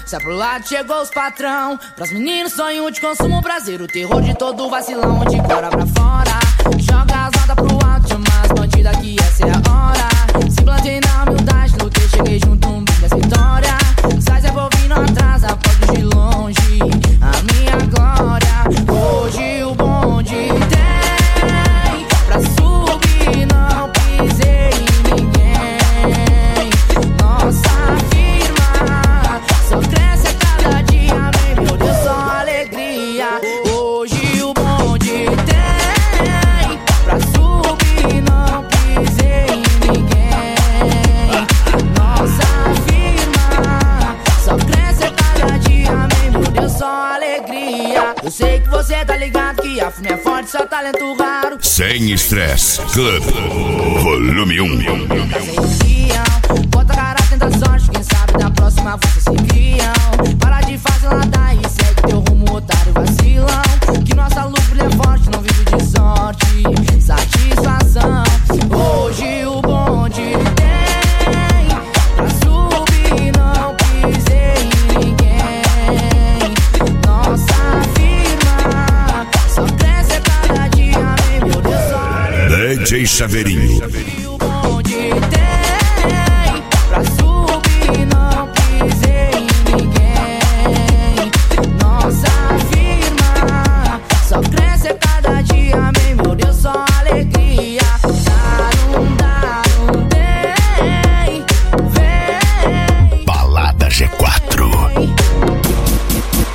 Sai pro lado, chegou os patrão. Pras meninos, sonho de consumo, prazer. O terror de todo vacilão, de fora pra fora. Joga as notas pro alto, chama as bandidas que essa é a hora. Se plantei na humildade, lutei, cheguei junto, um brinde essa vitória. Sai, Zé Bovino atrasa, pode de longe a minha glória. Hoje o bonde tem pra subir, não pisei em ninguém. Nossa firma só cresce a cada dia, vem, meu Deus, só alegria. Hoje o bonde tem pra subir, não pisei em ninguém. Nossa firma só cresce a cada dia, vem, meu Deus, só alegria. Eu sei que você tá ligado que a firma é forte, só talento raro. Sem estresse, Club Volume 1. Bota a cara, tenta sorte, quem sabe da próxima vocês se criam. Para de fazer nada e segue teu rumo, otário vacilão. Que nossa luta é forte, não vive de sorte, satisfação. Hoje o bonde tem pra subir, não pisei em ninguém. Nossa firma só cresce a cada dia, meu Deus, só DJ Chaveirinho.